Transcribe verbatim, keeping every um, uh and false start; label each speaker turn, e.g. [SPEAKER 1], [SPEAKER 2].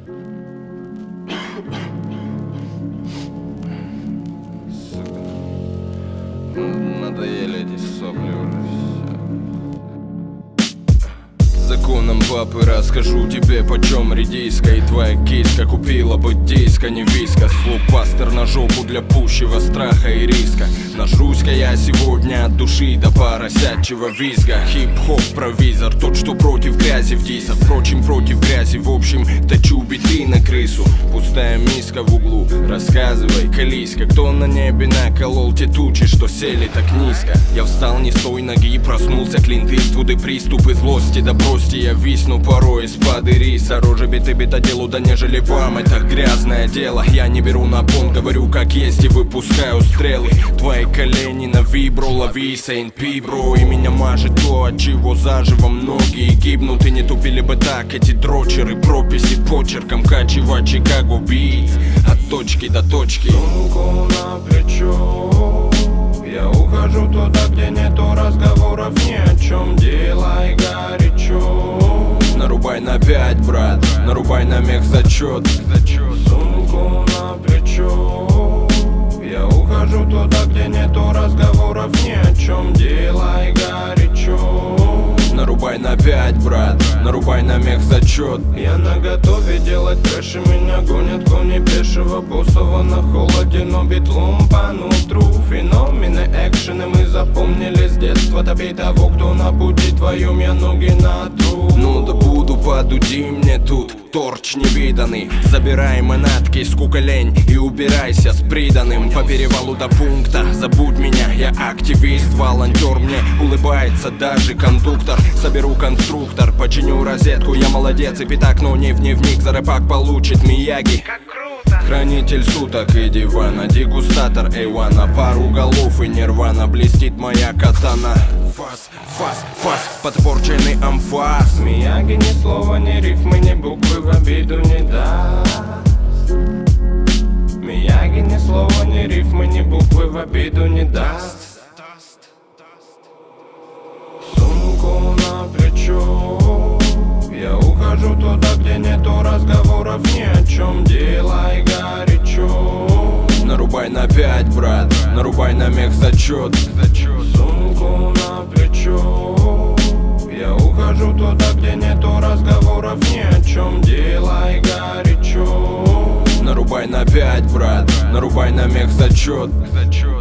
[SPEAKER 1] Сука. Надоели эти сопли уже. Законом папы расскажу тебе, почем редиска. И твоя киска купила бы диск, а не вискас. Флопастер на жопу для пущего страха и риска. Нажрусь-ка я сегодня от души до поросячьего визга. Хип-хоп провизор, тот, что против грязи в дисах. Впрочем, против грязи в общем точу биты на крысу. Пустая миска в углу, рассказывай, колись-ка. Кто на небе наколол те тучи, что сели так низко? Я встал не с той ноги, проснулся Клинт Иствуд и приступы злости. Да бросьте, я висну порой из-под ириса. Рожи биты битоделу, да нежели вам это грязное дело. Я не беру на понт, говорю как есть и выпускаю стрелы. Твои колени на вибро, лови Сейнт Пи, бро. И меня мажет то, от чего заживо многие гибнут. И не тупили бы так эти дрочеры, прописи почерком качева Чикаго бит. От точки до точки.
[SPEAKER 2] Сумку на плечо, я ухожу туда, где нету разговоров ни о чем. Делай горячо.
[SPEAKER 1] Нарубай на пять, брат, нарубай на мех зачет.
[SPEAKER 2] Сумку на плечо, я ухожу туда, где нету разговоров ни о чем. Делай горячо.
[SPEAKER 1] Нарубай на пять, брат, нарубай на мех зачет.
[SPEAKER 2] Я наготове делать трэш, и меня гонят кони пешего боссова на холоде, но битлом по нутру. Феномены, экшены мы запомнили с детства. Добей того, кто на пути твоем, я ноги натру.
[SPEAKER 1] Ну да буду подуди мне тут, торч невиданный. Забирай манатки, скука лень, и убирайся с приданым. По перевалу до пункта, забудь меня, я активист, волонтер. Мне улыбается даже кондуктор. Соберу конструктор, починю розетку, я молодец и пятак, но не в дневник. За рэпак получит Мияги. Хранитель суток и дивана, дегустатор эйван. На пару голов и нирвана блестит моя катана. Фас, фас, фас, подпорченный амфас.
[SPEAKER 2] Мияги ни слова, ни рифмы, ни буквы в обиду не даст. Мияги ни слова, ни рифмы, ни буквы в обиду не даст. Сумку на плечо, я ухожу туда, где нету разговоров ни о чем. Делай горячо.
[SPEAKER 1] Нарубай на пять, брат, нарубай на мех зачет.
[SPEAKER 2] Сумку на плечо, я ухожу туда, где нету разговоров ни о чем. Делай горячо.
[SPEAKER 1] Нарубай на пять, брат, нарубай на мех зачет.